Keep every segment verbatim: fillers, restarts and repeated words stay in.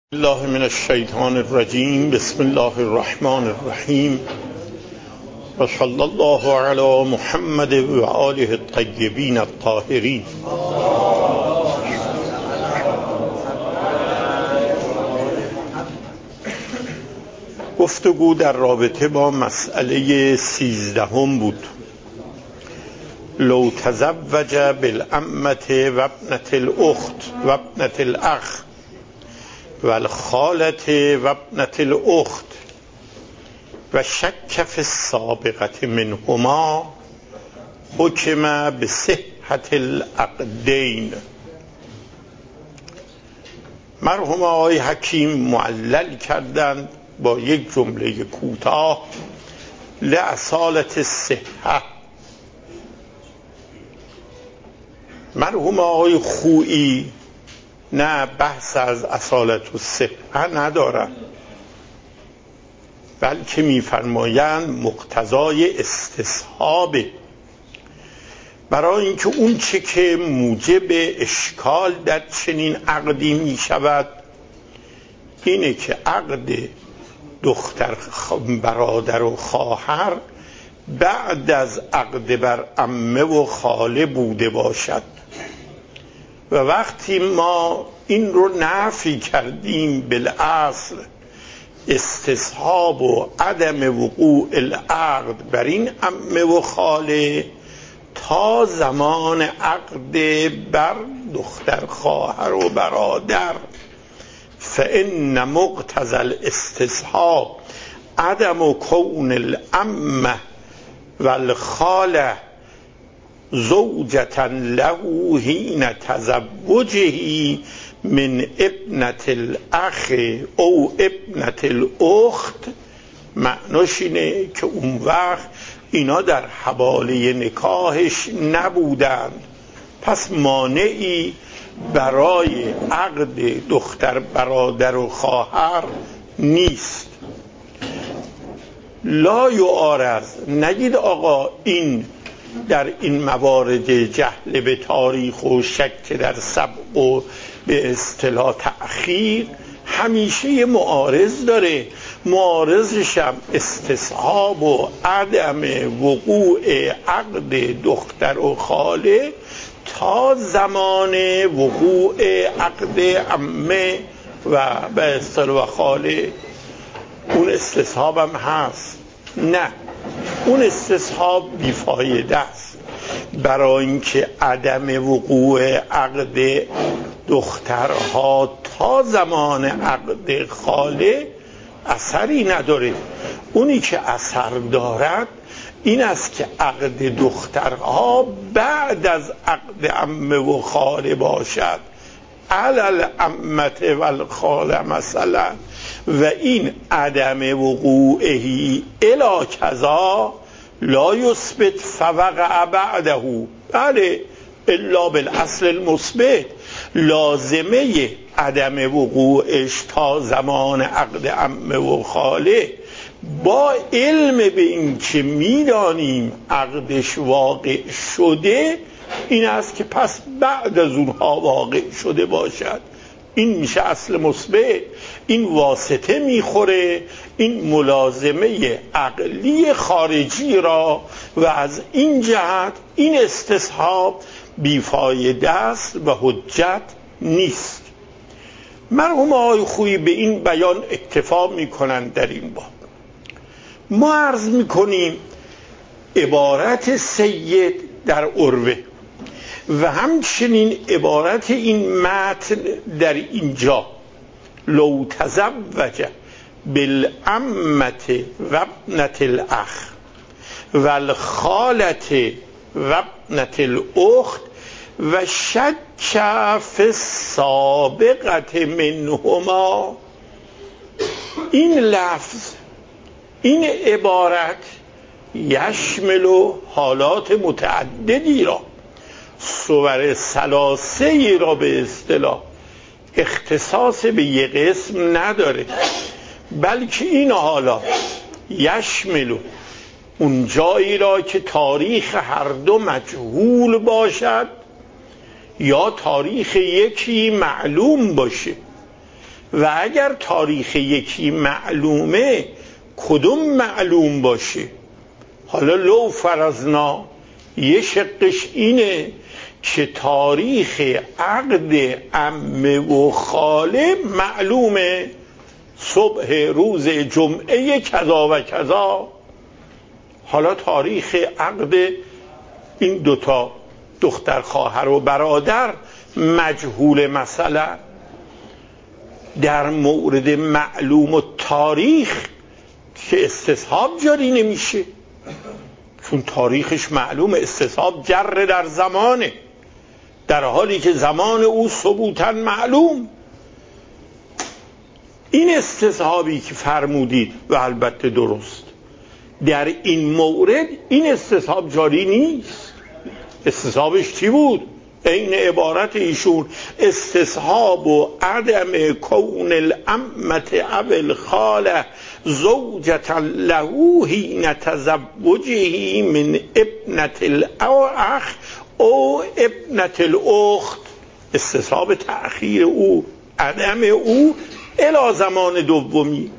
الله من الشیطان الرجیم. بسم الله الرحمن الرحیم و صلی الله علی محمد و آله الطیبین الطاهرین. گفتگو در رابطه با مسئله سیزدهم بود. لو تزوج بالعمة و ابنة الاخت و ابنة الاخ و الخالة و ابنة الاخت و شک فی السابقة منهما حکم بصحة العقدین. مرحوم آقای حکیم معلل کردند با یک جمله کوتاه لأصالة الصحة. مرحوم آقای خویی نه بحث از اصالت الصحة ندارند، بلکه میفرمایند مقتضای استصحابه، برای اینکه اون چه که موجب اشکال در چنین عقدی می شود اینه که عقد دختر برادر و خواهر بعد از عقد بر عمه و خاله بوده باشد و وقتی ما این رو نفی کردیم بالاصل استصحاب و عدم وقوع العقد بر این عمه و خاله تا زمان عقد بر دختر خواهر و برادر، فإن مقتضى الاستصحاب عدم کون العمه والخاله زوجة له حين تزوجه من ابنة الاخ او ابنة الاخت. معناش اینه که اون وقت اینا در حواله نکاحش نبودند، پس مانعی برای عقد دختر برادر و خواهر نیست. لا یعارض، نگید آقا این در این موارد جهل به تاریخ و شک در سبق و به اصطلاح تأخیر همیشه یه معارض داره، معارضش هم استصحاب و عدم وقوع عقد دختر و خاله تا زمان وقوع عقد عمه و به اصطلاح خاله. اون استصحاب هم هست؟ نه، اون استصحاب بیفایده است، برای اینکه عدم وقوع عقد دخترها تا زمان عقد خاله اثری نداره. اونی که اثر دارد این است که عقد دخترها بعد از عقد عمه و خاله باشد، علل عمته و الخاله مثلا، و این عدم وقوعهی الا کذا لا یثبت فوقع بعده. بله، الا بالاصل المثبت، لازمه عدم وقوعش تا زمان عقد عمه و خاله با علم به این که میدانیم عقدش واقع شده این است که پس بعد از اونها واقع شده باشد. این میشه اصل مثبت. این واسطه میخوره این ملازمه عقلی خارجی را و از این جهت این استصحاب بیفایده است و حجت نیست. مرحوم آقای خویی به این بیان اکتفا میکنند در این باب. ما عرض میکنیم عبارت سید در عروه و همچنین عبارت این متن در اینجا لو تزوج بالعمة و ابنة الاخ و الخالة و ابنة الاخت و شک فی السابقة منهما، این لفظ این عبارت یشمل حالات متعددی را، صور ثلاثه‌ای را به اصطلاح اختصاص به یک قسم نداره، بلکه این حالا یشمل اون جایی را که تاریخ هر دو مجهول باشد یا تاریخ یکی معلوم باشه و اگر تاریخ یکی معلومه کدوم معلوم باشه؟ حالا لو فرضنا یه شقش اینه که تاریخ عقد عمه و خاله معلومه، صبح روز جمعه کذا و کذا. حالا تاریخ عقد این دوتا دختر خواهر و برادر مجهول. مثلا در مورد معلوم و تاریخ که استصحاب جاری نمیشه، چون تاریخش معلوم، استصحاب جر در زمانه، در حالی که زمان او ثبوتاً معلوم. این استصحابی که فرمودید و البته درست، در این مورد این استصحاب جاری نیست. استصحابش چی بود؟ این عبارت ایشون استصحاب و عدم کون الامت او الخاله زوجة له حین تزوجه من ابنة الاخ او ابنة الاخت. استصحاب تأخیر او، عدم او الی زمان دومی،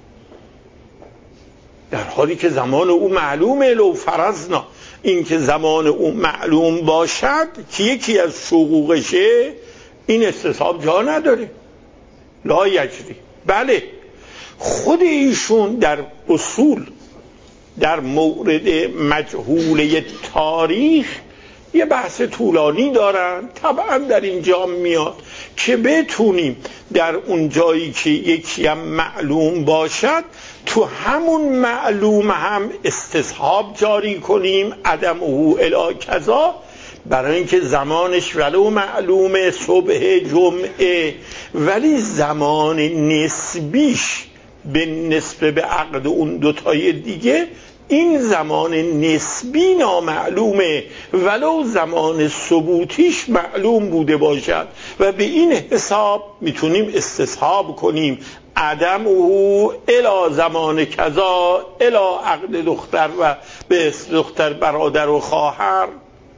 در حالی که زمان او معلومه. لو فرضنا این که زمان او معلوم باشد که یکی از شقوقشه، این استصحاب جا نداره، لا یجری. بله خود ایشون در اصول در مورد مجهوله تاریخ یه بحث طولانی دارن. طبعا در اینجا میاد که بتونیم در اون جایی که یکی هم معلوم باشد تو همون معلوم هم استصحاب جاری کنیم، عدم او الی کذا، برای اینکه زمانش ولو معلومه صبح جمعه، ولی زمان نسبیش به نسبه به عقد اون دوتای دیگه این زمان نسبی نامعلومه، ولو زمان ثبوتیش معلوم بوده باشد. و به این حساب میتونیم استصحاب کنیم عدم او الی زمان کذا الی عقد دختر و به دختر برادر و خواهر.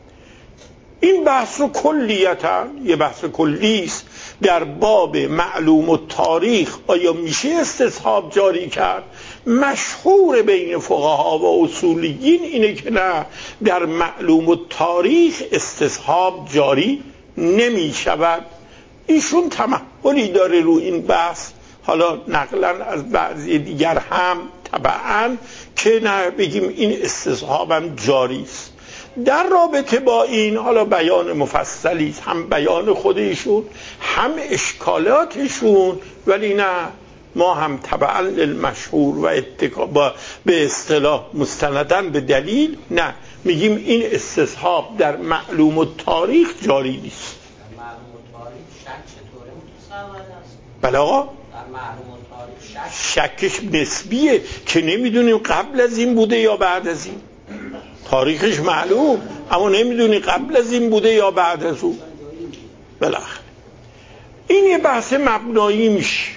این بحث رو کلیتا یه بحث کلیست در باب معلوم و تاریخ. آیا میشه استصحاب جاری کرد؟ مشهور بین فقها و اصولیین اینه که نه، در معلوم و تاریخ استصحاب جاری نمی شود. ایشون تمحلی داره رو این بحث، حالا نقلا از بعضی دیگر هم طبعا، که نه بگیم این استصحابم جاری است. در رابطه با این حالا بیان مفصلی، هم بیان خودشون هم اشکالاتشون، ولی نه ما هم طبعا للمشهور و اتکا با به اصطلاح مستندن به دلیل نه میگیم این استصحاب در معلوم و تاریخ جاری نیست. در معلوم و تاریخ شک چطوره متصور است؟ بله آقا، در معلوم و تاریخ شک شکش نسبیه که نمیدونیم قبل از این بوده یا بعد از این. تاریخش معلوم اما نمیدونی قبل از این بوده یا بعد از اون. بالاخره این یه بحث مبنایی میشه.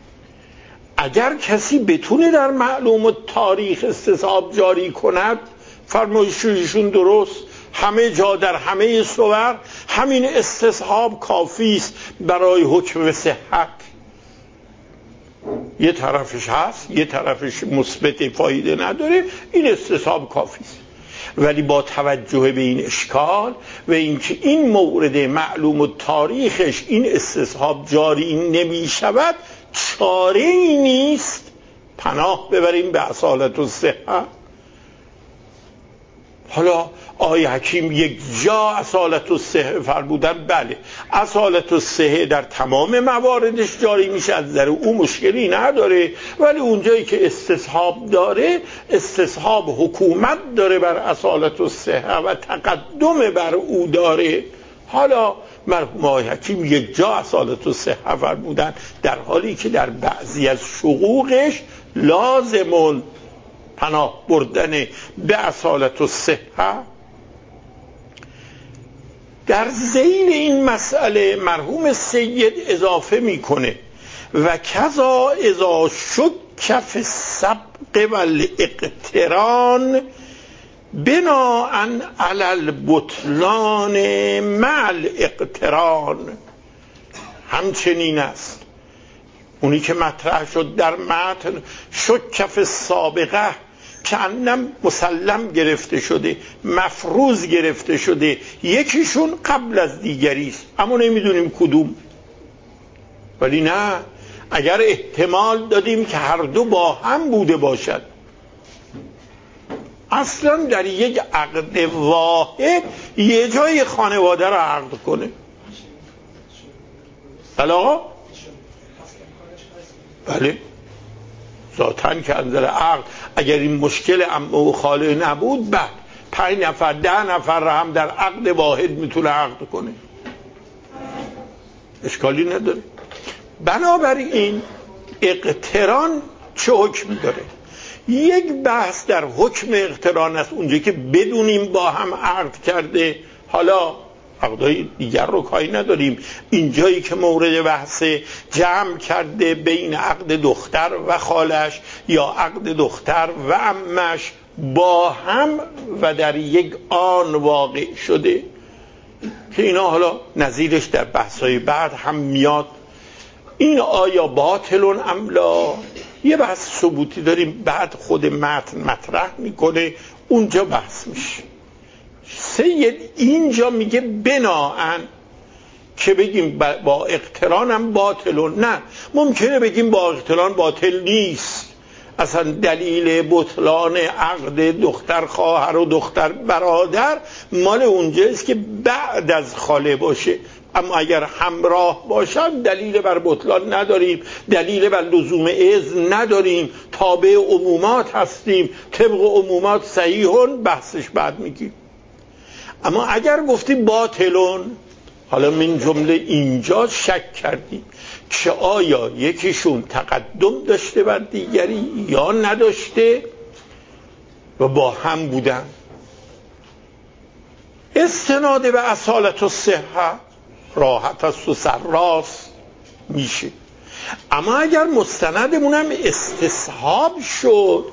اگر کسی بتونه در معلوم و تاریخ استصحاب جاری کند، فرمایششون درست، همه جا در همه صور همین استصحاب کافی است برای حکم صحت. یه طرفش هست، یه طرفش مثبت فایده نداره، این استصحاب کافی است. ولی با توجه به این اشکال و اینکه این مورد معلوم و تاریخش این استصحاب جاری نمی شود، چاره ای نیست پناه ببریم به اصالت و صحت. حالا آیه حکیم یک جا اصالت و صحه فرمودن، بله اصالت و صحه در تمام مواردش جاری میشه، از در او مشکلی نداره، ولی اونجایی که استصحاب داره، استصحاب حکومت داره بر اصالت و صحه و تقدم بر او داره. حالا مرحوم آقای حکیم یک جا اصالت و صحه فرمودن، در حالی که در بعضی از شقوقش لازمون پناه بردن به اصالت و صحه. در ذیل این مسئله مرحوم سید اضافه میکنه و کذا اذا شک فی السبق و الاقتران بناءً علی البطلان مع الاقتران. همچنین است اونی که مطرح شد در متن شد کف سابقه که انم مسلم گرفته شده، مفروض گرفته شده، یکیشون قبل از دیگری است اما نمیدونیم کدوم. ولی نه، اگر احتمال دادیم که هر دو با هم بوده باشد، اصلا در یک عقد واحد یه جای خانواده را عقد کنه. بله بله ذاتن که انزل عقد، اگر این مشکل عمه و خاله نبود، بعد پنج نفر ده نفر را هم در عقد واحد میتونه عقد کنه، اشکالی نداره. بنابراین اقتران چه حکمی داره؟ یک بحث در حکم اقتران است، اونجایی که بدونیم با هم عقد کرده. حالا عقدهای دیگر رو کاری نداریم، اینجایی که مورد بحث جمع کرده بین عقد دختر و خالش یا عقد دختر و عمش با هم و در یک آن واقع شده، که اینا حالا نظیرش در بحث‌های بعد هم میاد. این آیا باطلون ام لا؟ یه بحث ثبوتی داریم، بعد خود متن مطرح میکنه، اونجا بحث میشه. سید اینجا میگه بناهن که بگیم با اقترانم باطلون، نه، ممکنه بگیم با اقتران باطل نیست، اصلا دلیل بطلان عقد دختر خواهر و دختر برادر مال اونجاست که بعد از خاله باشه، اما اگر همراه باشن دلیل بر بطلان نداریم، دلیل بر لزوم اذن نداریم، تابع عمومات هستیم، طبق عمومات صحیحون، بحثش بعد میگیم. اما اگر گفتی باطلون، حالا من جمله اینجا شک کردیم که آیا یکیشون تقدم داشته بر دیگری یا نداشته و با هم بودن. استناد به اصالت و صحه راحت است و سراست میشه. اما اگر مستندمونم استصحاب شد،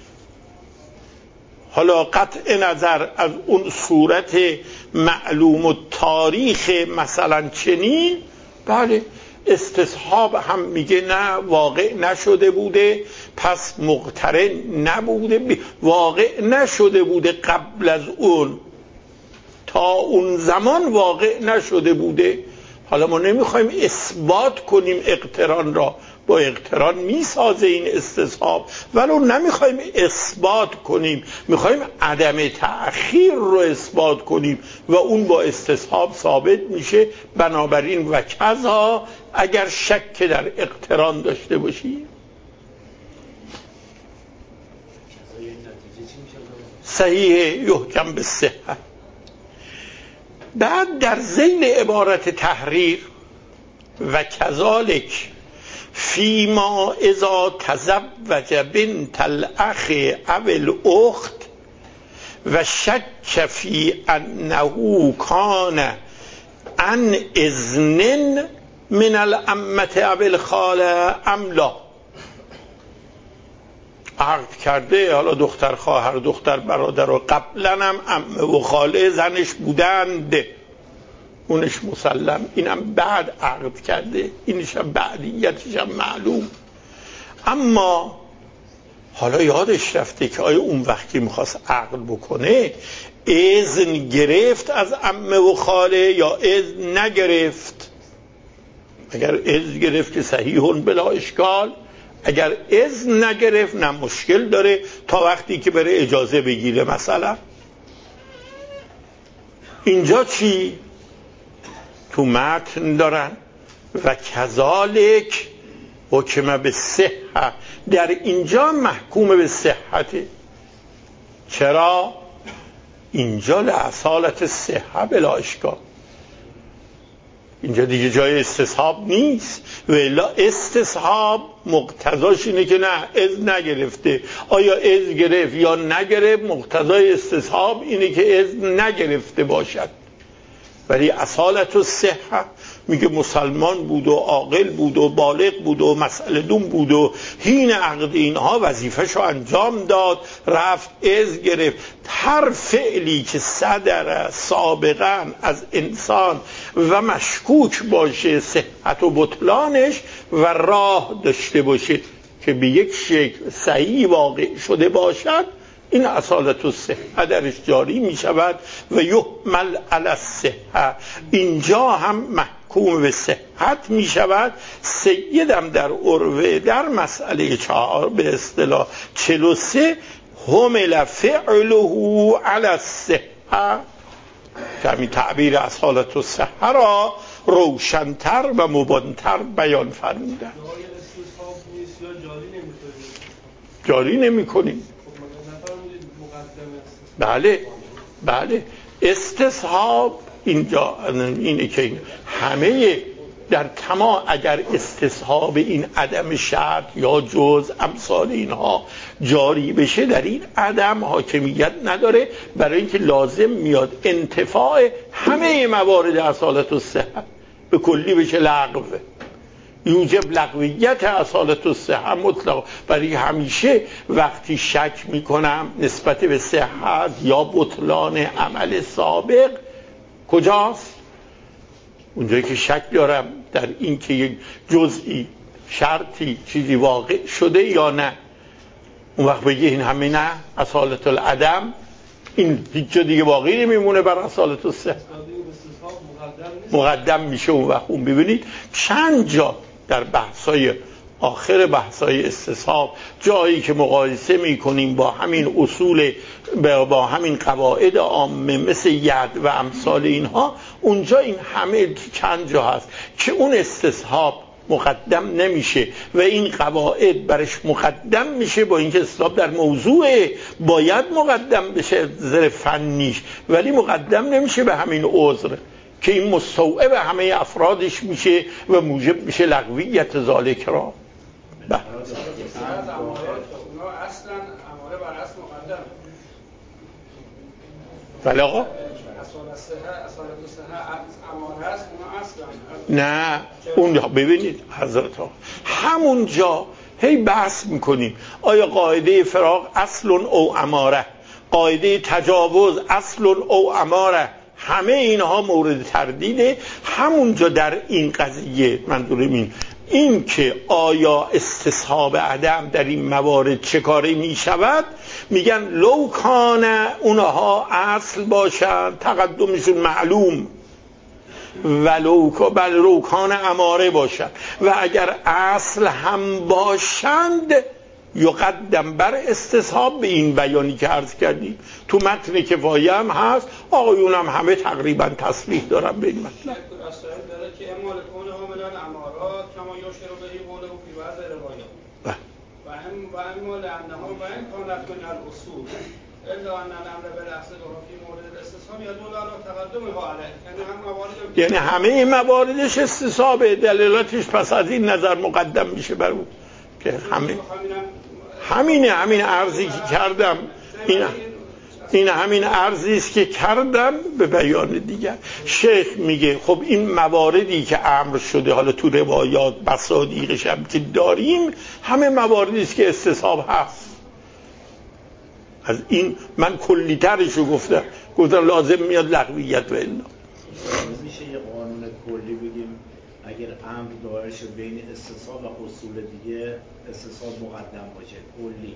حالا قطع نظر از اون صورت معلوم و تاریخ مثلا چنین، بله استصحاب هم میگه نه واقع نشده بوده، پس مقترن نبوده، واقع نشده بوده قبل از اون، تا اون زمان واقع نشده بوده. حالا ما نمیخوایم اثبات کنیم اقتران را، با اقتران میسازه این استصحاب، ولو نمیخوایم اثبات کنیم، میخوایم عدم تأخیر رو اثبات کنیم و اون با استصحاب ثابت میشه. بنابراین و کذا اگر شک در اقتران داشته باشی، صحیح یحکم به صحه. بعد در ذیل عبارت تحریر و کذالک فیما اذا تزوج بنت الاخ او الاخت و شک فی انه کان عن اذن من العمه او الخاله ام لا. عقد کرده، حالا دختر خواهر دختر برادر و قبلا هم عمه و خاله زنش بودند، اونش مسلم، اینم بعد عقد کرده، اینش هم بعدیتش هم معلوم. اما حالا یادش رفته که آیا اون وقتی میخواست عقد بکنه اذن گرفت از عمه و خاله یا اذن نگرفت؟ اگر اذن گرفت که صحیحون بلا اشکال، اگر اذن نگرفت نه مشکل داره، تا وقتی که بره اجازه بگیره. مثلا اینجا چی؟ تو متن دارن و کذالک حکم به صحه، در اینجا محکوم به صحته. چرا؟ اینجا لعصالت صحه بلا اشکال، اینجا دیگه جای استصحاب نیست. و الا استصحاب مقتضاش اینه که نه اذن نگرفته. آیا اذن گرفت یا نگرفت، مقتضای استصحاب اینه که اذن نگرفته باشد. ولی اصالت الصحه میگه مسلمان بود و عاقل بود و بالغ بود و مسئله دون بود و حین عقد اینها وظیفه‌شو انجام داد، رفت از گرفت. هر فعلی که صدر سابقا از انسان و مشکوک باشه صحت و بطلانش و راه داشته باشه که به یک شکل صحیح واقع شده باشد، این اصالت الصحه درش جاری می شود و یحمل علی الصحه، اینجا هم محکوم به صحت می شود. سیدم در عروه در مسئله چهار به اصطلاح چهل و سه حمل فعله علی الصحه، که همین تعبیر اصالت الصحه را روشنتر و مبانتر بیان فرمودن. جاری نمی کنیم. بله بله استصحاب اینجا اینه که همه در تمام اگر استصحاب این عدم شرط یا جز امثال اینها جاری بشه، در این عدم حاکمیت نداره، برای اینکه لازم میاد انتفاع همه موارد اصالت الصحه به کلی بشه لغو، یوجب لغویت اصالت الصحه مطلق. برای همیشه وقتی شک میکنم نسبت به صحت یا بطلان عمل سابق کجاست؟ اونجایی که شک دارم در این که یک جزئی شرطی چیزی واقع شده یا نه، اون وقت بگه این همه نه اصالت العدم، این هیچ جا دیگه واقعی نمیمونه بر اصالت الصحه، مقدم میشه. اون وقت اون ببینید چند جا در بحثای آخر بحثای استصحاب جایی که مقایسه میکنیم با همین اصول با همین قواعد عامه مثل ید و امثال اینها، اونجا این همه چند جا هست که اون استصحاب مقدم نمیشه و این قواعد برش مقدم میشه، با اینکه استصحاب در موضوع باید مقدم بشه زر فنیش، ولی مقدم نمیشه به همین عذر که این مستوعب همه افرادش میشه و موجب میشه لغویت ذالک را. بله اصلا اماره بر اصل مقدم. بله آقا نه اون ببینید حضرت ها همونجا هی بحث میکنیم آیا قاعده فراق اصل او اماره، قاعده تجاوز اصل او اماره، همه اینها مورد تردیده. همونجا در این قضیه منظورم این این که آیا استصحاب عدم در این موارد چه کاری می شود، میگن لو کان اونها اصل باشند تقدمشون معلوم، ولو بل لو کان اماره باشند و اگر اصل هم باشند یقدم بر استصحاب، به این بیانی که عرض کردیم تو متن کفایه هم هست، آقایون هم همه تقریبا تصریح دارن به این مطلب. داره که اما لکون حاملان امارات کما یشترو به قوله فی بعض روایات و هم و اما لانه و ان کانت من الاصول الا ان الامر بالاصل فی مورد الاستصحاب يدل على تقدمه علیه، یعنی هم موارد یعنی همه مواردش استصحابه، دلالاتش پس از این نظر مقدم میشه بر اون که همه همینه. همین عرضی که کردم این این همین عرضی است که کردم به بیان دیگر. شیخ میگه خب این مواردی که امر شده حالا تو روایات بصادیقش هم که داریم همه مواردی است که استصحاب هست. از این من کلی‌ترش رو گفتم گفتم لازم میاد لغویت و الا. میشه یه قانون کلی بگیم اگر امر دایر شد بین استصحاب و اصول دیگه استصحاب مقدم باشه کلی،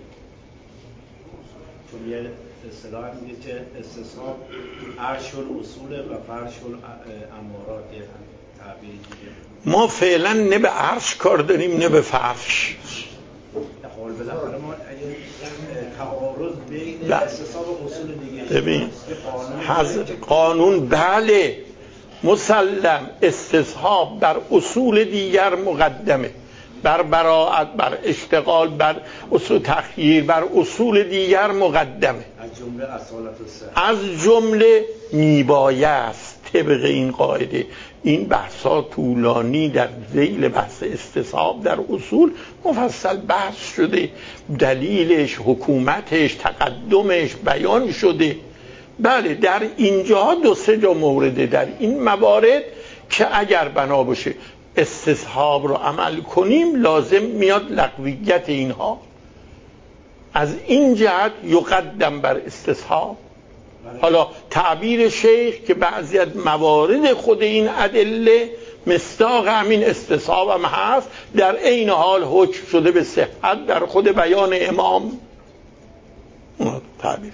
چون یه اصطلاح میگه که استصحاب عرش الاصول و فرش الامارات، تعبیر دیگه. ما فعلا نه به عرش کار داریم نه به فرش. حال بالاخره ما اگه تعارض بین استصحاب و اصول دیگه ببین قانون بله مسلم استصحاب بر اصول دیگر مقدمه، بر براءت، بر اشتغال، بر اصول تخییر، بر اصول دیگر مقدمه. از جمله اصالت الصحه از جمله میبایست طبق این قاعده. این بحثا طولانی در ذیل بحث استصحاب در اصول مفصل بحث شده، دلیلش، حکومتش، تقدمش بیان شده. بله در اینجا دو سه جا مورده در این موارد که اگر بنا باشه استصحاب رو عمل کنیم لازم میاد لغویت اینها از این جهت یقدم بر استصحاب. حالا تعبیر شیخ که بعضی از موارد خود این ادله مصداق همین استصحاب هم هست، در عین حال حکم شده به صحت در خود بیان امام. اون تعبیر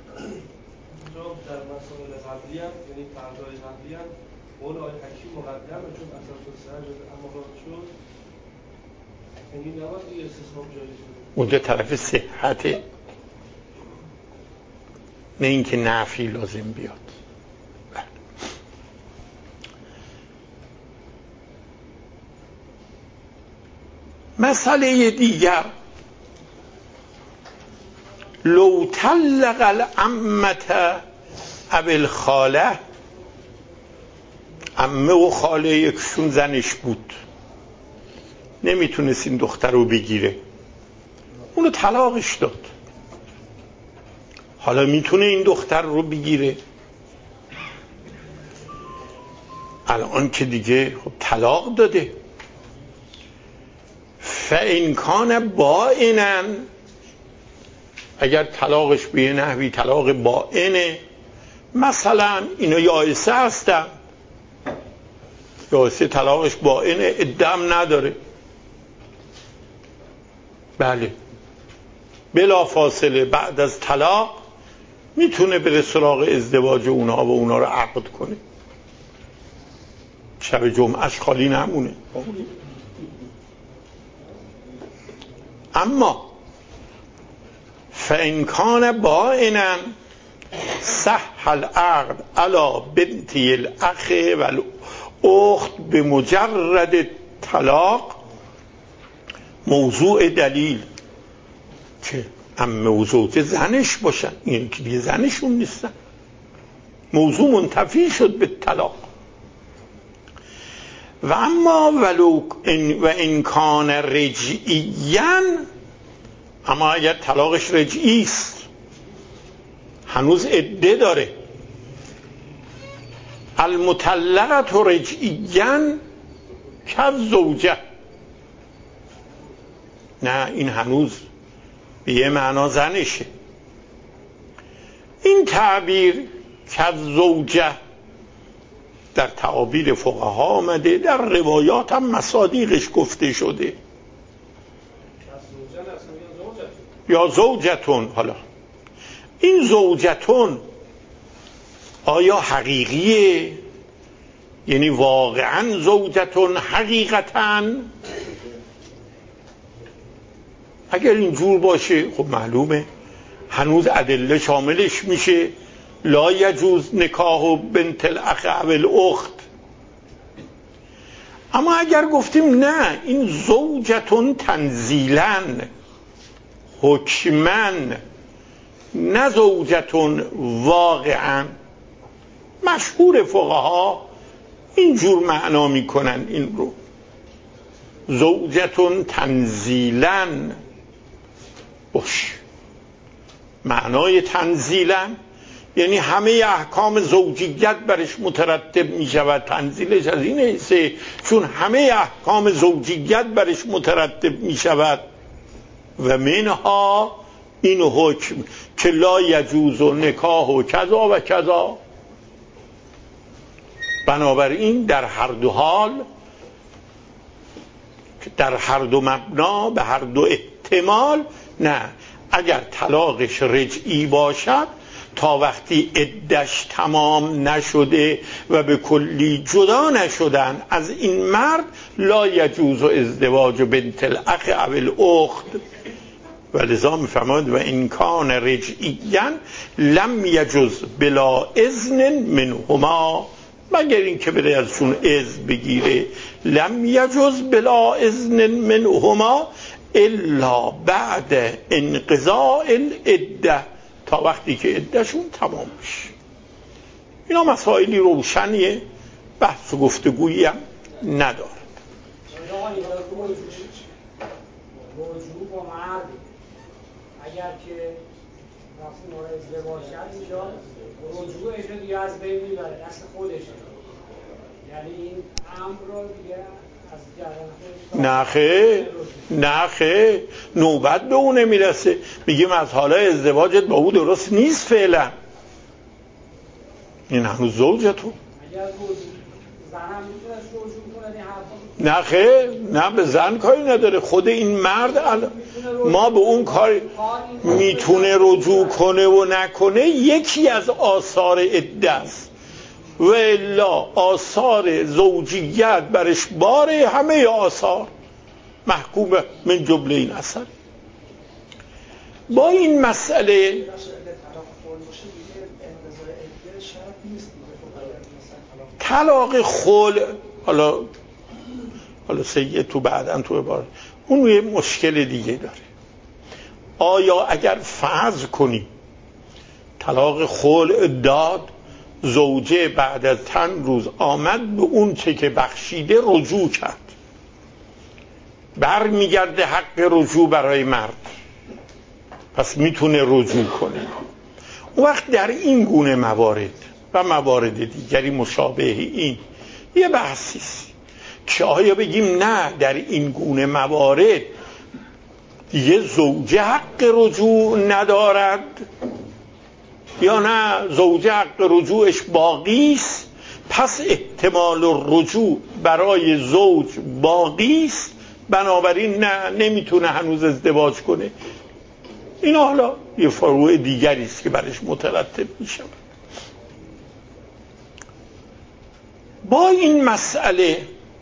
در مسائل قبلی هم یعنی فردای قبلی هم قول آقای حکیم مقدمه چون اساس السر جز امارات شد، یعنی نباید دیگه استصحاب جاری شده اونجا طرف صحته، نه اینکه نفی لازم بیاد. مسئله دیگر لو طلق العمت او الخاله، عمه و خاله یکشون زنش بود نمیتونست این دختر رو بگیره، اونو طلاقش داد، حالا میتونه این دختر رو بگیره؟ الان که دیگه خب طلاق داده. فإن کان بائنا، اگر طلاقش به نحوی طلاق بائنه، مثلا اینا یائسه هستن، یائسه طلاقش بائنه، عدم نداره، بله بلا فاصله بعد از طلاق میتونه بره سراغ ازدواج اونا و اونا رو عقد کنه، شب جمعهش خالی نمونه. اما فإن کان بائنا صح العقد علی بنتی الاخ و الاخت به مجرد طلاق موضوع دلیل که عمه و زوجه زنش باشن، این که دیگه زنشون نیستن، موضوع منتفی شد به طلاق. و اما ولو ان و ان کان رجعیاً، اما اگر طلاقش رجعی است هنوز عده داره، المطلقه رجعیاً کالزوجه، نه این هنوز به یه معنا زنشه. این تعبیر کالزوجه در تعابیر فقها آمده، در روایات هم مصادیقش گفته شده، یا زوجتون. حالا این زوجتون آیا حقیقیه؟ یعنی واقعا زوجتون حقیقتاً؟ اگر اینجور باشه خب معلومه هنوز ادله شاملش میشه، لا یجوز نکاح بنت الاخ او الاخت. اما اگر گفتیم نه این زوجتون تنزیلاً حکماً، نه زوجتون واقعاً، مشهور فقها اینجور معنا میکنن این رو، زوجتون تنزیلاً باش. معنای تنزیلاً یعنی همه احکام زوجیت برش مترتب می شود. تنزیلش از این حیثه چون همه احکام زوجیت برش مترتب می شود و منها این حکم که لا یجوز و نکاح و کذا و کذا. بنابراین در هر دو حال، در هر دو مبنا، به هر دو احتمال، نه اگر طلاقش رجعی باشد تا وقتی عدش تمام نشده و به کلی جدا نشدن از این مرد، لا یجوز و ازدواج بنت الاخ او الاخت. و لذا میفرماید و این کان رجعیاً لم یجوز بلا اذن منهما، مگر این که بره ازشون اذن بگیره، لم یجوز بلا اذن منهما الا بعد انقضاء العده، تا وقتی که عدهشون تمام بشه. اینا مسائلی روشنیه، بحث و گفتگویی هم نداره. موضوع با مرد اگر که وقتی مورد ازدواج کرد اینجا رجوع اینجا دیگه از بین میبره دست خودشه، یعنی این امر رو دیگه از جریان نخه نخه نوبت به اون نمیرسه. میگیم از حالا ازدواجت با او درست نیست فعلا، این هنوز زوجتون. اگر زنم میتونه رجوع کنه این حرفا نه خیر، نه به زن کاری نداره، خود این مرد الان ما به اون کار میتونه رجوع کنه و نکنه یکی از آثار عده است و الا آثار زوجیت برش باره، همه آثار محکوم من جمله این اثر. با این مسئله طلاق خلع، حالا حالا سید تو بعدن تو عبارت اون یه مشکل دیگه داره. آیا اگر فرض کنی طلاق خلع داد، زوجه بعد از چند روز آمد به اون چه که بخشیده رجوع کرد، بر میگرده حق رجوع برای مرد، پس میتونه رجوع کنه. اون وقت در این گونه موارد و موارد دیگری مشابه این یه بحثی است که آیا بگیم نه در این گونه موارد یه زوجه حق رجوع ندارد یا نه زوجه حق رجوعش باقی است، پس احتمال رجوع برای زوج باقی است، بنابراین نه نمیتونه هنوز ازدواج کنه. این حالا یه فروع دیگری است که برش مترتب میشه. با این مسئله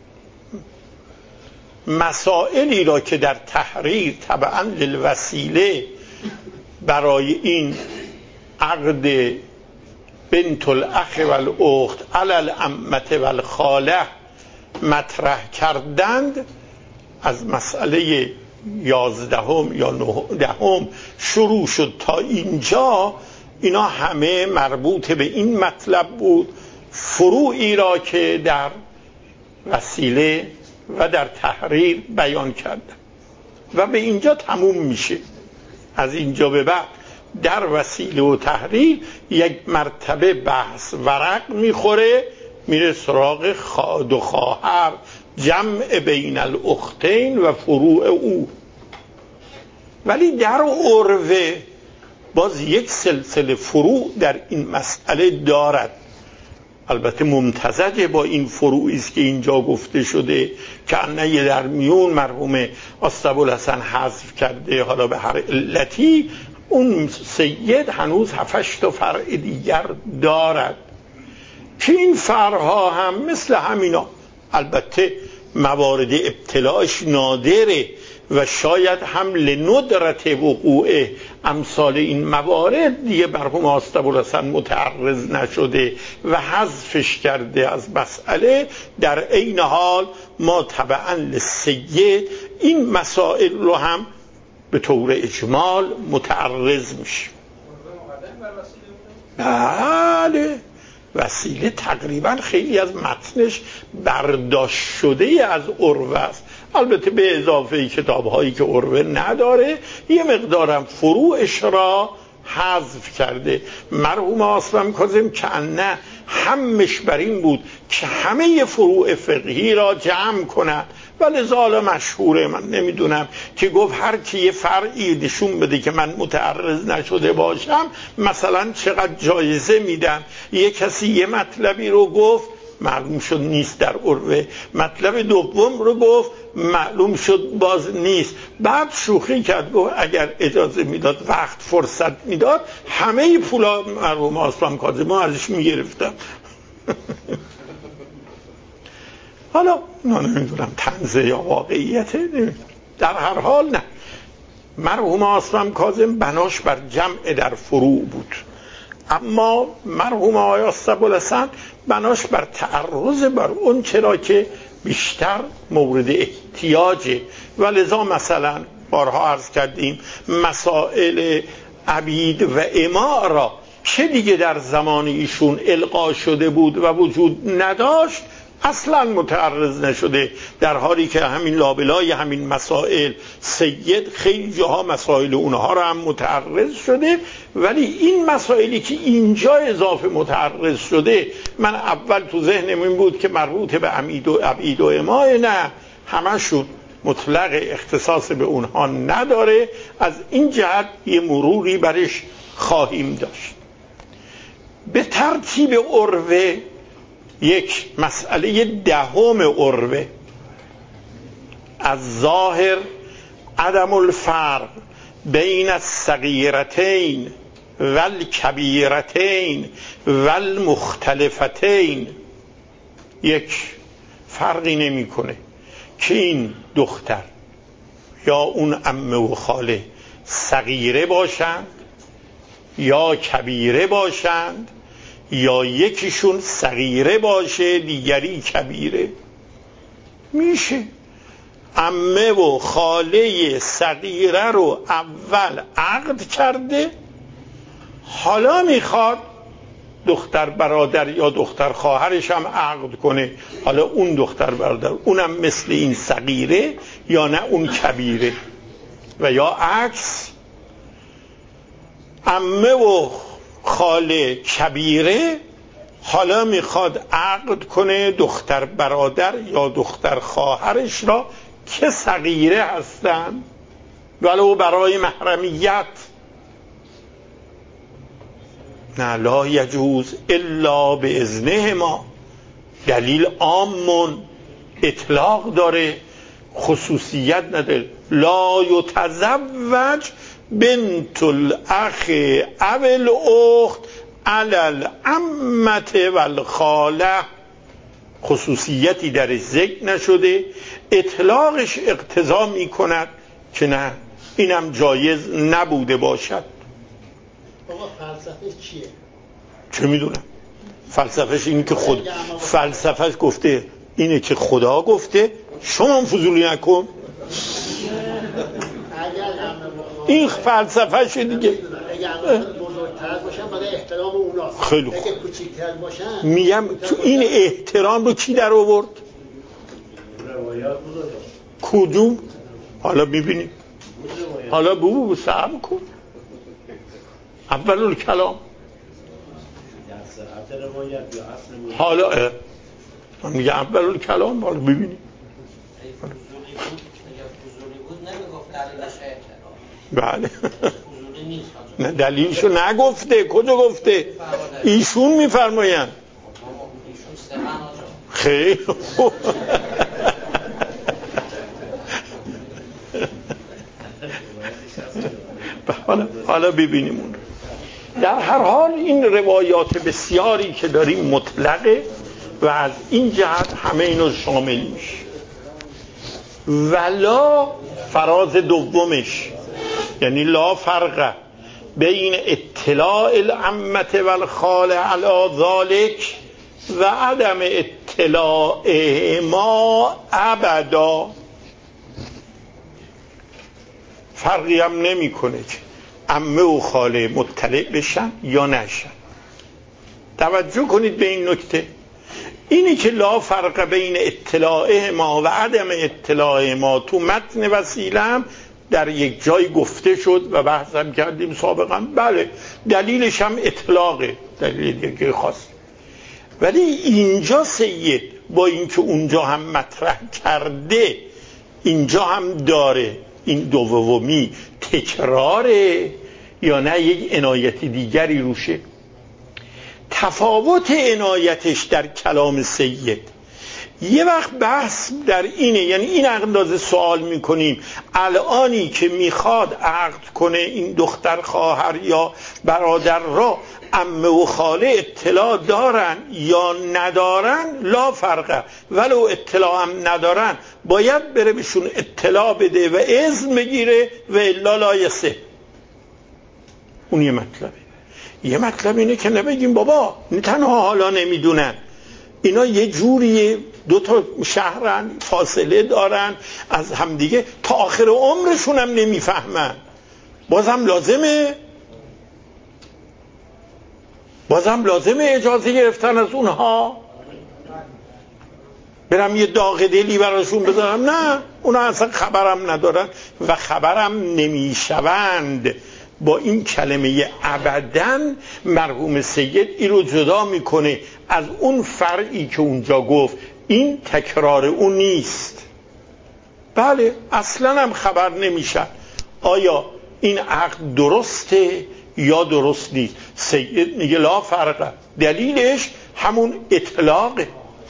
مسائلی را که در تحریر طبعا للوسیله برای این عقد بنت الاخ و الاخت علی العمه و الخاله مطرح کردند، از مسئله یازدهم یا نهدهم شروع شد تا اینجا، اینا همه مربوط به این مطلب بود، فروعی را که در وسیله و در تحریر بیان کردن و به اینجا تموم میشه. از اینجا به بعد در وسیله و تحریر یک مرتبه بحث ورق میخوره، میره سراغ خاد و خواهر، جمع بین الاختین و فروع او. ولی در عروه باز یک سلسله فروع در این مسئله دارد، البته ممتزج با این فروعی است که اینجا گفته شده که انه در میون مرحوم آستابالحسن حذف کرده، حالا به هر علتی اون سید هنوز هفتش تا فرع دیگر دارد که این فرعها هم مثل همینا، البته موارد ابتلاعش نادره و شاید هم لندرت وقوع امثال این موارد دیگه مرحوم آستابالحسن متعرض نشده و حذفش کرده از مسئله. در عین حال ما طبعا للسید این مسائل رو هم به طور اجمال متعرض میشیم. بله، وسیله تقریبا خیلی از متنش برداشت شده از عروه است، البته به اضافه کتاب هایی که عروه نداره یه مقدارم فروعش را حذف کرده. مرحوم آصفم کاظم که نه همش بر این بود که همه فروع فقهی را جمع کنند و لذا مشهوره، من نمیدونم که گفت هر کی یه فرعی نشون بده که من متعرض نشده باشم مثلا چقدر جایزه میدم. یه کسی یه مطلبی رو گفت معلوم شد نیست در عروه، مطلب دوم رو گفت معلوم شد باز نیست، بعد شوخی کرد گفت اگر اجازه میداد وقت فرصت میداد همه پولا مرحوم آصفم کاظم ازش میگرفتم. حالا نه نمیدونم طنزه یا واقعیته، نمیدونم. در هر حال نه، مرحوم آصفم کاظم بناش بر جمع در فروع بود، اما مرحوم آقای آستابالحسن بناش بر تعرض بر اون چرا که بیشتر مورد احتیاجه و لذا مثلا بارها عرض کردیم مسائل عبید و اماء را که دیگه در زمان ایشون القا شده بود و وجود نداشت اصلا متعرض نشده، در حالی که همین لابلای همین مسائل سید خیلی جاها مسائل اونها رو هم متعرض شده، ولی این مسائلی که اینجا اضافه متعرض شده من اول تو ذهنم این بود که مربوط به عمید و عبید و امای، نه همشون مطلق اختصاص به اونها نداره. از این جهت یه مروری برش خواهیم داشت. به ترتیب عروه یک مسئله دهم عروه از ظاهر عدم الفرق بین الصغیرتین والکبیرتین والمختلفتین، یک فرقی نمیکنه که این دختر یا اون عمه و خاله صغیره باشند یا کبیره باشند، یا یکیشون صغیره باشه دیگری کبیره. میشه عمه و خاله صغیره رو اول عقد کرده، حالا میخواد دختر برادر یا دختر خواهرش هم عقد کنه، حالا اون دختر برادر اونم مثل این صغیره یا نه اون کبیره، و یا عکس عمه و خاله کبیره حالا میخواد عقد کنه دختر برادر یا دختر خواهرش را که صغیره هستن ولو برای محرمیت. نه، لا یجوز الا به اذنه ما. دلیل عامون اطلاق داره، خصوصیت نداره. لا یتزوج بنت الاخ او الاخت علی العمه والخاله، خصوصیتی درش ذکر نشده، اطلاقش اقتضا می کند که نه اینم جایز نبوده باشد. آقا فلسفه چیه؟ چه میدونم، فلسفهش اینه که خود فلسفهش گفته اینه که خدا گفته، شما هم فضولی نکن. این فلسفهش دیگه. اگه بزرگتر باشن برای احترام اوناست، خیلی خوب. اگه کوچیک‌تر باشن میگم تو این احترام رو کی در آورد؟ کدوم؟ حالا میبینیم. حالا بو بو صبر کن. اول کلام حالا من میگم اول کلام، حالا ببینیم. بله نه دلیلشو نگفته، کجا گفته؟ ایشون میفرماین. خیلی خوب. حالا حالا ببینیم اون. در هر حال این روایات بسیاری که داریم مطلقه و از این جهت همه اینو شامل میشه. ولا فراز دومش یعنی لا فرق بین اطلاع العمه والخاله علی ذلک و عدم اطلاع ما ابدا. فرقی هم نمی کنه که عمه و خاله مطلع بشن یا نشن. توجه کنید به این نکته، اینی که لا فرق بین اطلاع ما و عدم اطلاع ما تو متن وسیله هم در یک جای گفته شد و بحث هم کردیم سابقا. بله دلیلش هم اطلاقه، دلیل دیگه خاص. ولی اینجا سید با اینکه اونجا هم مطرح کرده اینجا هم داره، این دومی تکراره یا نه یک عنایت دیگری روشه؟ تفاوت عنایتش در کلام سید یه وقت بحث در اینه، یعنی این اندازه سوال میکنیم الانی که میخواد عقد کنه این دختر خواهر یا برادر را عمه و خاله اطلاع دارن یا ندارن؟ لا فرقه. ولو اطلاع هم ندارن باید بره بهشون اطلاع بده و اذن بگیره و الا لا یصح. اون یه مطلبه. یه مطلب اینه که نبگیم بابا نه تنها حالا نمیدونن، اینا یه جوریه دو تا شهرن فاصله دارن از همدیگه تا آخر عمرشون هم نمیفهمن، بازم لازمه بازم لازمه اجازه گرفتن از اونها. برم یه داغ دلی براشون بذارم؟ نه، اونا اصلا خبرم ندارن و خبرم نمیشوند. با این کلمه ابداً مرحوم سید این رو جدا میکنه از اون فرعی که اونجا گفت این تکرار اون نیست. بله اصلا هم خبر نمیشن آیا این عقد درسته یا درست نیست. سید میگه لا فرقه، دلیلش همون اطلاقه.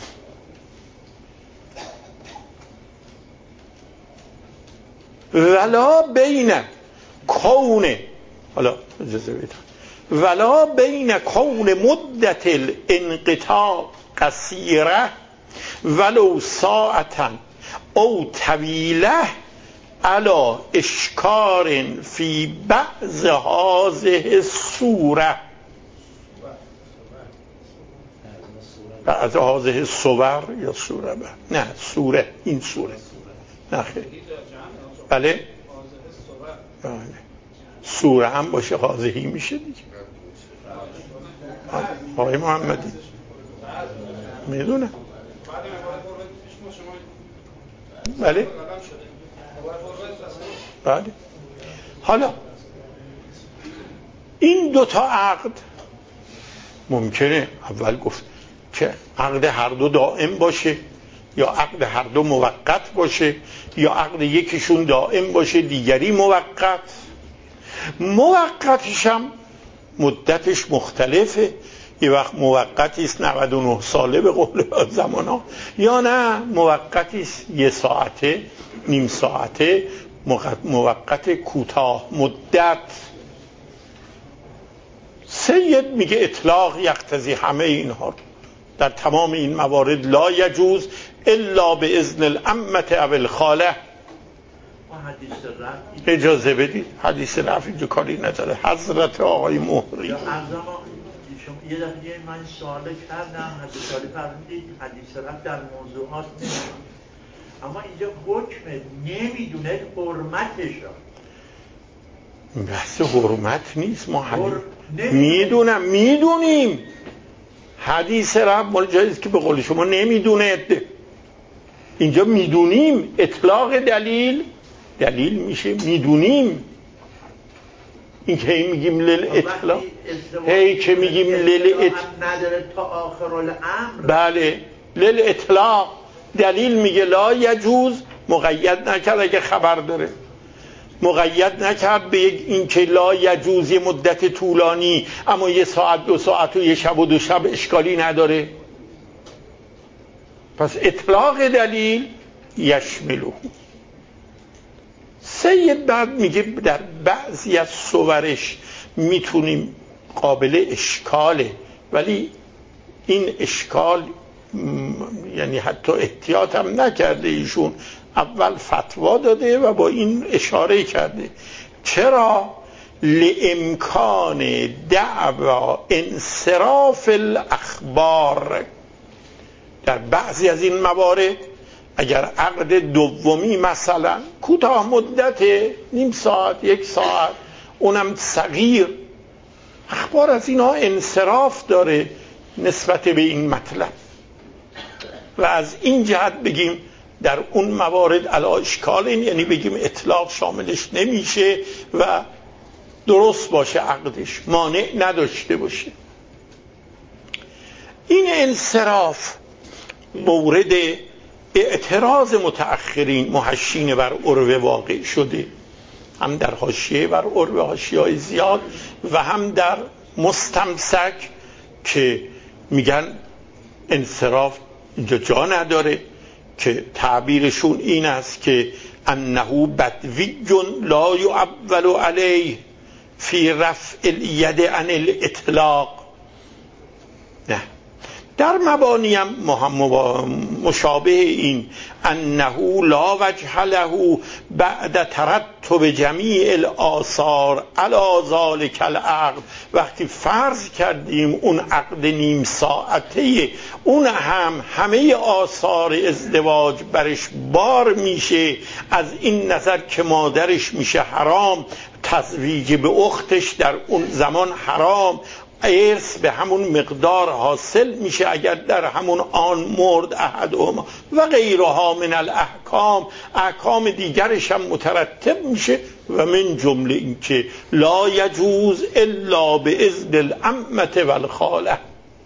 ولا بین کون، حالا اجازه بدید، ولا بین کون مدت الانقطاع قصیره ولو ساعتا او طویله علا اشکار فی بعض هذه الصوره، بعض هذه صور یا سوره، نه سوره، این سوره نه خیلی، بله بله سوره هم باشه هذهی میشه دیگه. آقای محمدی میدونه بله بله. حالا این دوتا عقد ممکنه اول گفت که عقد هر دو دائم باشه یا عقد هر دو موقت باشه یا عقد یکیشون دائم باشه دیگری موقت. موقتش هم مدتش مختلفه، یه وقت موقتی است نود و نه ساله به قول زمان ها، یا نه موقتی است یه ساعته، نیم ساعته، موقت کوتاه مدت. سید میگه اطلاق یقتضی همه اینها در تمام این موارد لا یجوز الا به اذن العمه او الخاله. اجازه بدید حدیث رفع اینجا کاری نداره. حضرت آقای مهری یه دفعه من سوال کردم، حضرت عالی فرمودید حدیث رفع در موضوعات نمیشه، اما اینجا حکم نمیدونه حرمتش را. بحث حرمت نیست، ما حدیث میدونم میدونیم حدیث رفع مال جاییست که به قول شما نمیدونه، اینجا میدونیم. اطلاق دلیل دلیل میشه میدونیم. این که هی میگیم لیل اطلاق، هی که میگیم لیل اطلاق نداره تا آخر الامر، بله لیل اطلاق دلیل میگه لا یجوز، مقید نکرد اگه خبر داره، مقید نکرد به یک این که لا یجوز یه مدت طولانی اما یه ساعت دو ساعت و یه شب و دو شب اشکالی نداره. پس اطلاق دلیل یشملو. سید بعد میگه در بعضی از صورش میتونیم قابل اشکاله، ولی این اشکال یعنی حتی احتیاط هم نکرده ایشون، اول فتوا داده و با این اشاره کرده. چرا؟ لامکان دعوا انصراف الاخبار. در بعضی از این موارد اگر عقد دومی مثلا کوتاه مدت، نیم ساعت یک ساعت، اونم صغیر، اخبار از اینها انصراف داره نسبت به این مطلب و از این جهت بگیم در اون موارد علا اشکال، این یعنی بگیم اطلاق شاملش نمیشه و درست باشه عقدش، مانع نداشته باشه. این انصراف مورد اعتراض متأخرین محشین بر عروه واقع شده، هم در حاشیه بر عروه، حاشیه‌های زیاد، و هم در مستمسک که میگن انصراف اینجا جا نداره، که تعبیرشون این است که انه بدوی لا یعول علیه فی رفع الید عن الاطلاق. نه، در مبانی هم مشابه این انه لا وجه له بعد ترتب جمیع الآثار علی ذلک العقد. وقتی فرض کردیم اون عقد نیم ساعته اون هم همه آثار ازدواج برش بار میشه، از این نظر که مادرش میشه حرام، تزویج به اختش در اون زمان حرام، ارث به همون مقدار حاصل میشه اگر در همون آن مرد احدهما و غیرها من الاحکام، احکام دیگرش هم مترتب میشه. و من جمله این که لا یجوز الا باذن العمه والخاله.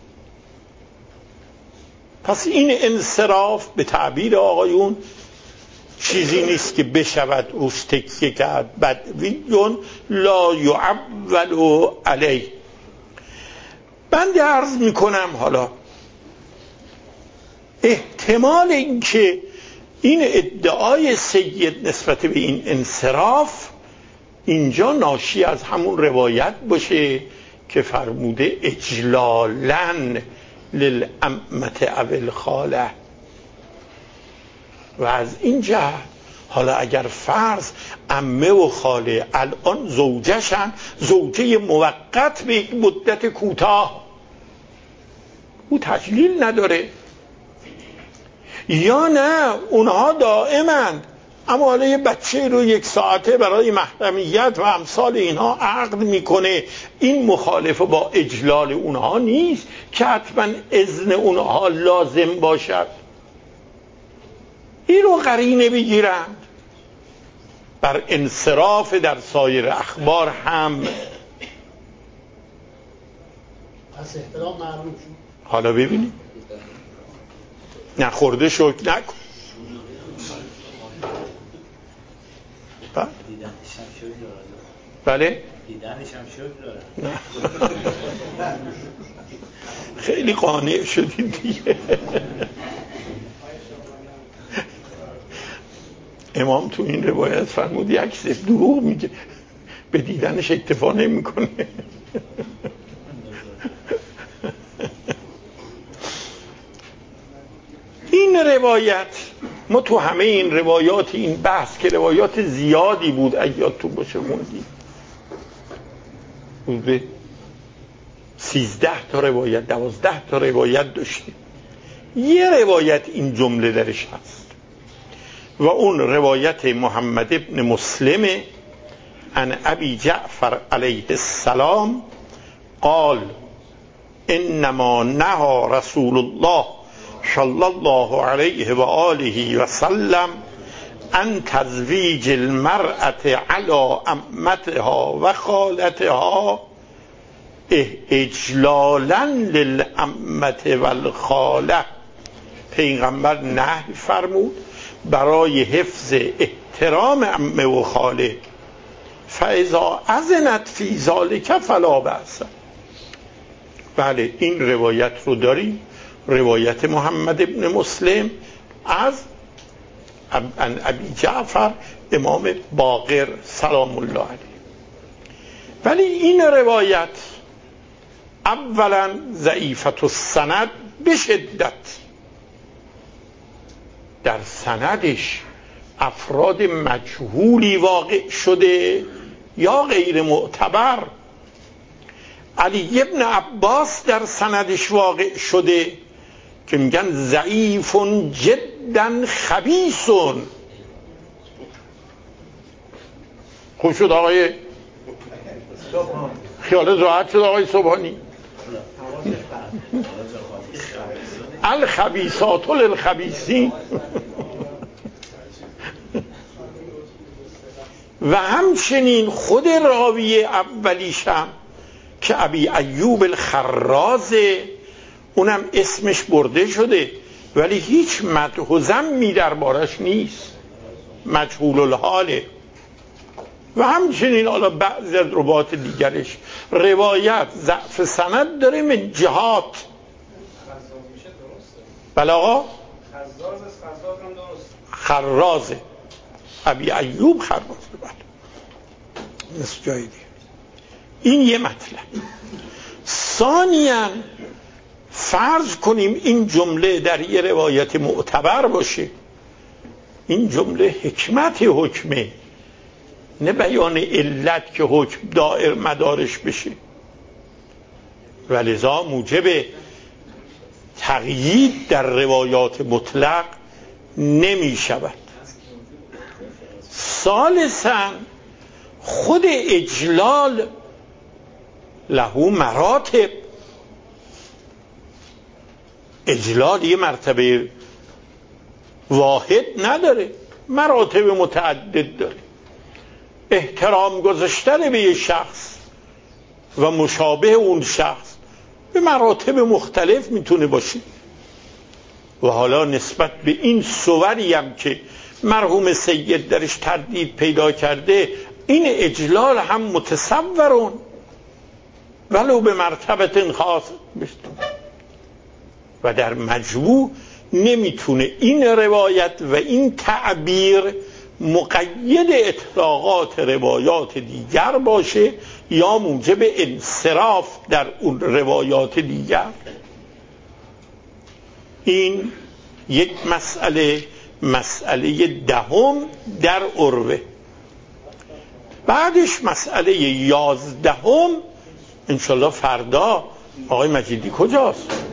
پس این انصراف به تعبیر آقایون چیزی نیست که بشود روش تکیه کرد. بدویون لا یعول علیه. بنده عرض میکنم حالا احتمال اینکه این ادعای سید نسبت به این انصراف اینجا ناشی از همون روایت باشه که فرموده اجلالاً للعمة او الخاله. و از این جهت حالا اگر فرض عمه و خاله الان زوجشن، زوجه موقت به یک مدت کوتاه، او تجلیل نداره، یا نه اونها دائمند اما حالا یه بچه رو یک ساعته برای محرمیت و امثال اینها عقد میکنه، این مخالف با اجلال اونها نیست که حتما اذن اونها لازم باشد. این رو قرینه بگیرند. بر انصراف در سایر اخبار هم پس احترام معلوم شد. حالا ببینیم نخورده شکر نکن. بله دیدنش هم شکر داره. خیلی قانع شدیم دیگه. امام تو این روایت فرمود یک سف دروغ میگه به دیدنش اکتفا نمیکنه. این روایت ما تو همه این روایات این بحث که روایات زیادی بود اگه یادتون باشه خوندیم حدود سیزده تا روایت دوازده تا روایت داشتیم. یه روایت این جمله درش هست و اون روایت محمد ابن مسلم عن ابی جعفر علیه السلام قال انما نهى رسول الله صلی الله علیه و آله و سلم عن تزویج المرأة علی عمتها و خالتها اجلالا للعمة والخاله. پیغمبر نهی فرمود برای حفظ احترام عمه و خاله. فاذا اذنت فی ذلک فلا بأس. بله این روایت رو داریم، روایت محمد ابن مسلم از ابی جعفر امام باقر سلام الله علیه. ولی این روایت اولا ضعیفت السند به شدت، در سندش افراد مجهولی واقع شده یا غیر معتبر. علی ابن عباس در سندش واقع شده که میگن ضعیف جدا خبیث. خوش شد آقای خیالت راحت شد آقای صبحانی. الخبیثات للخبیثین. و همچنین خود راوی اولیش هم که ابی ایوب الخرازه، اونم اسمش برده شده ولی هیچ مدح و ذمی دربارش نیست، مجهول الحاله. و همچنین حالا بعضی از روایات دیگرش روایت ضعف سند داره من جهات. بله آقا خرازه، ابی ایوب خرازه. بله مثل جای دیگه. این یه مطلب. ثانیاً فرض کنیم این جمله در یه روایت معتبر باشه، این جمله حکمت حکمه نه بیان علت که حکم دائر مدارش بشه، ولذا موجب تقیید در روایات مطلق نمی شود. ثالثاً خود اجلال له مراتب. اجلال یه مرتبه واحد نداره، مراتب متعدد داره. احترام گذاشتن به یه شخص و مشابه اون شخص به مراتب مختلف میتونه باشه. و حالا نسبت به این صوری هم که مرحوم سید درش تردید پیدا کرده، این اجلال هم متصورون ولو به مرتبه خاص بشت. و در مجموع نمیتونه این روایت و این تعبیر مقید اطلاقات روایات دیگر باشه یا موجب انصراف در اون روایات دیگر. این یک مسئله مسئله دهم در عروه. بعدش مسئله یازدهم انشالله فردا. آقای مجیدی کجاست؟